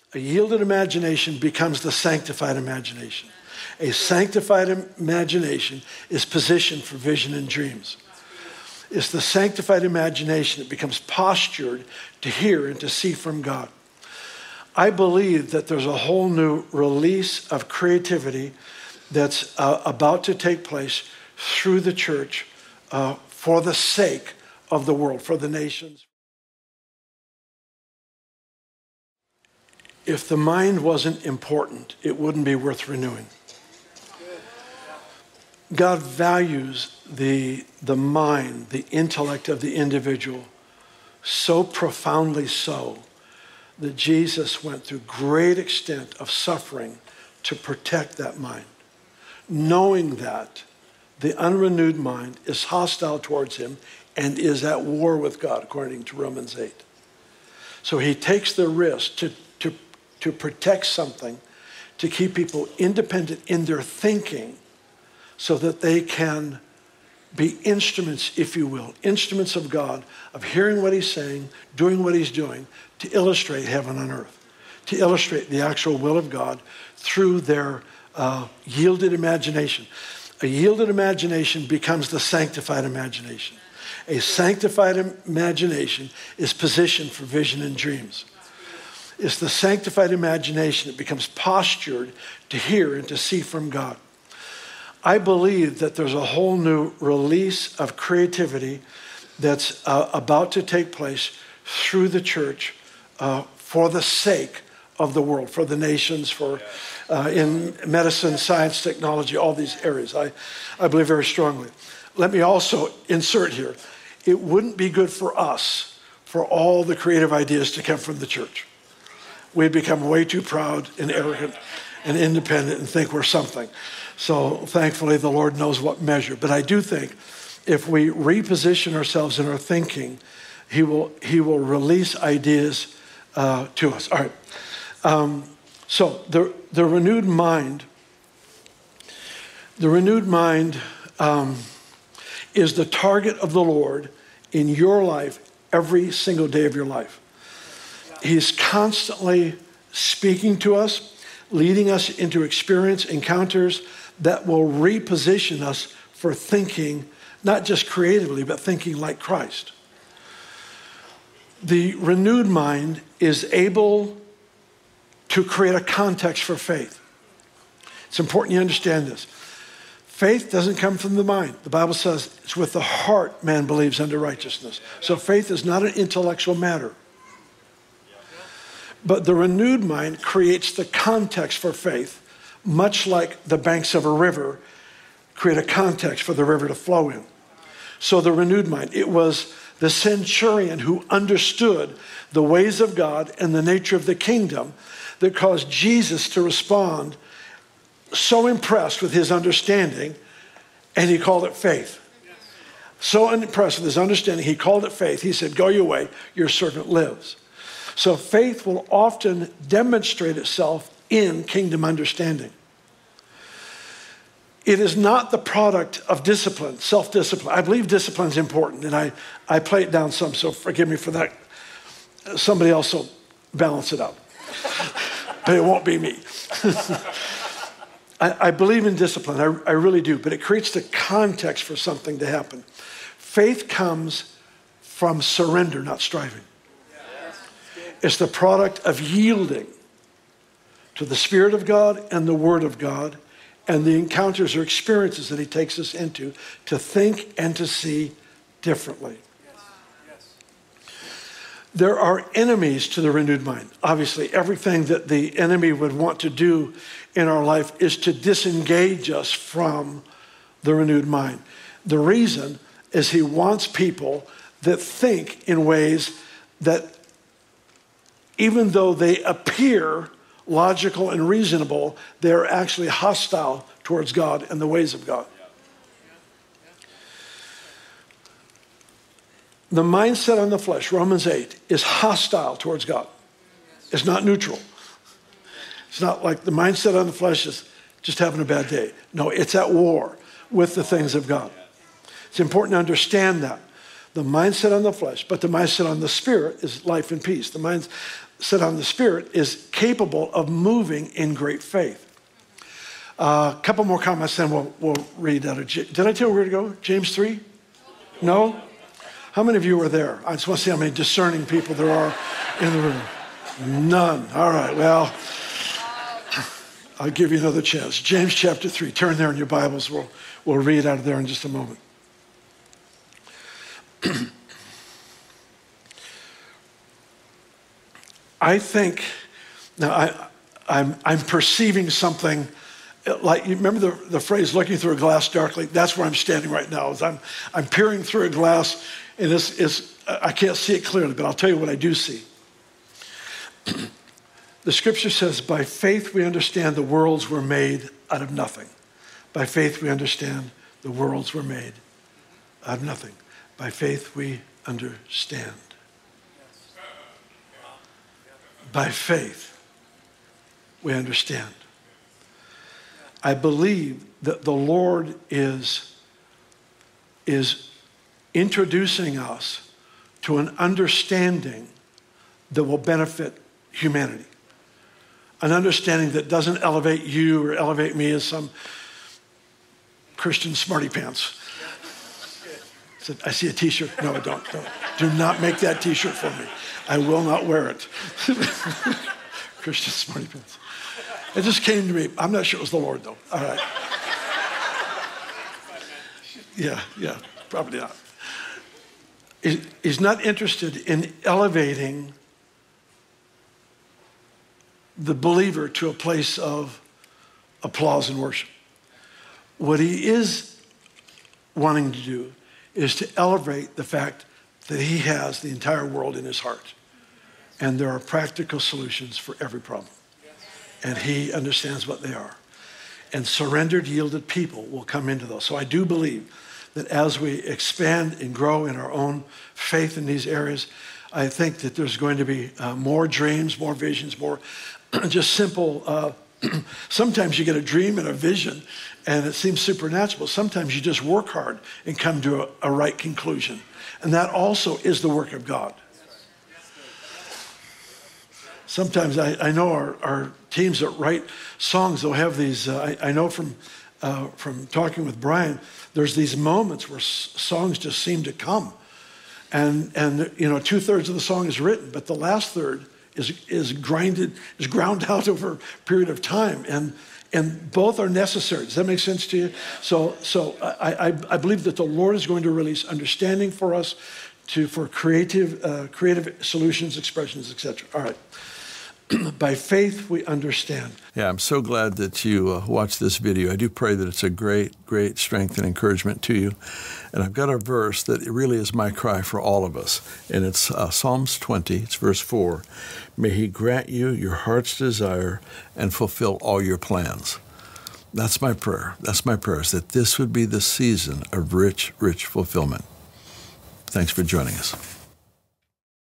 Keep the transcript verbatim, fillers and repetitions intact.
A yielded imagination becomes the sanctified imagination. A sanctified imagination is positioned for vision and dreams. It's the sanctified imagination that becomes postured to hear and to see from God. I believe that there's a whole new release of creativity that's uh, about to take place through the church uh, for the sake of the world, for the nations. If the mind wasn't important, it wouldn't be worth renewing. God values the, the mind, the intellect of the individual so profoundly so that Jesus went through great extent of suffering to protect that mind, knowing that the unrenewed mind is hostile towards him and is at war with God, according to Romans eight. So he takes the risk to, to, to protect something, to keep people independent in their thinking, so that they can be instruments, if you will, instruments of God, of hearing what he's saying, doing what he's doing, to illustrate heaven on earth, to illustrate the actual will of God through their uh, yielded imagination. A yielded imagination becomes the sanctified imagination. A sanctified imagination is positioned for vision and dreams. It's the sanctified imagination that becomes postured to hear and to see from God. I believe that there's a whole new release of creativity that's uh, about to take place through the church uh, for the sake of the world, for the nations, for uh, in medicine, science, technology, all these areas. I, I believe very strongly. Let me also insert here, it wouldn't be good for us for all the creative ideas to come from the church. We'd become way too proud and arrogant and independent and think we're something. So thankfully, the Lord knows what measure. But I do think if we reposition ourselves in our thinking, he will, he will release ideas uh, to us. All right. Um, so the, the renewed mind, the renewed mind um, is the target of the Lord in your life every single day of your life. He's constantly speaking to us, leading us into experience, encounters that will reposition us for thinking, not just creatively, but thinking like Christ. The renewed mind is able to create a context for faith. It's important you understand this. Faith doesn't come from the mind. The Bible says it's with the heart man believes unto righteousness. So faith is not an intellectual matter. But the renewed mind creates the context for faith, much like the banks of a river create a context for the river to flow in. So the renewed mind, it was the centurion who understood the ways of God and the nature of the kingdom that caused Jesus to respond, so impressed with his understanding, and he called it faith. So impressed with his understanding, he called it faith. He said, go your way, your servant lives. So faith will often demonstrate itself in kingdom understanding. It is not the product of discipline, self-discipline. I believe discipline is important, and I, I play it down some, so forgive me for that. Somebody else will balance it out. But it won't be me. I, I believe in discipline, I, I really do, but it creates the context for something to happen. Faith comes from surrender, not striving. It's the product of yielding to the Spirit of God and the Word of God and the encounters or experiences that he takes us into to think and to see differently. There are enemies to the renewed mind. Obviously, everything that the enemy would want to do in our life is to disengage us from the renewed mind. The reason is he wants people that think in ways that, even though they appear logical and reasonable, they're actually hostile towards God and the ways of God. The mindset on the flesh, Romans eight, is hostile towards God. It's not neutral. It's not like the mindset on the flesh is just having a bad day. No, it's at war with the things of God. It's important to understand that. The mindset on the flesh, but the mindset on the spirit is life and peace. The mindset on the spirit is capable of moving in great faith. A uh, couple more comments, then we'll, we'll read out of J- Did I tell you where to go? James three? No? How many of you were there? I just want to see how many discerning people there are in the room. None. All right, well, I'll give you another chance. James chapter three. Turn there in your Bibles. We'll, we'll read out of there in just a moment. I think, now I, I'm, I'm perceiving something, like, you remember the, the phrase, looking through a glass darkly? That's where I'm standing right now. Is I'm, I'm peering through a glass, and it's, it's, I can't see it clearly, but I'll tell you what I do see. The scripture says, by faith we understand the worlds were made out of nothing. By faith we understand the worlds were made out of nothing. By faith we understand. By faith we understand. I believe that the Lord is, is introducing us to an understanding that will benefit humanity. An understanding that doesn't elevate you or elevate me as some Christian smarty pants. I see a t-shirt. No, I don't. don't. Do not make that t-shirt for me. I will not wear it. Christian smarty pants. It just came to me. I'm not sure it was the Lord, though. All right. Yeah, yeah, probably not. He's not interested in elevating the believer to a place of applause and worship. What he is wanting to do is to elevate the fact that he has the entire world in his heart. And there are practical solutions for every problem. And he understands what they are. And surrendered, yielded people will come into those. So I do believe that as we expand and grow in our own faith in these areas, I think that there's going to be uh, more dreams, more visions, more just simple. Uh, sometimes you get a dream and a vision and it seems supernatural. Sometimes you just work hard and come to a, a right conclusion. And that also is the work of God. Sometimes I, I know our, our teams that write songs, they'll have these, uh, I, I know from, uh, from talking with Brian, there's these moments where s- songs just seem to come. And, and you know, two thirds of the song is written, but the last third is, is grinded, is ground out over a period of time. And, and both are necessary. Does that make sense to you? So, so I, I, I believe that the Lord is going to release understanding for us to, for creative, uh, creative solutions, expressions, et cetera. All right. By faith, we understand. Yeah, I'm so glad that you uh, watched this video. I do pray that it's a great, great strength and encouragement to you. And I've got a verse that really is my cry for all of us. And it's uh, Psalms twenty, it's verse four. May he grant you your heart's desire and fulfill all your plans. That's my prayer. That's my prayer, is that this would be the season of rich, rich fulfillment. Thanks for joining us.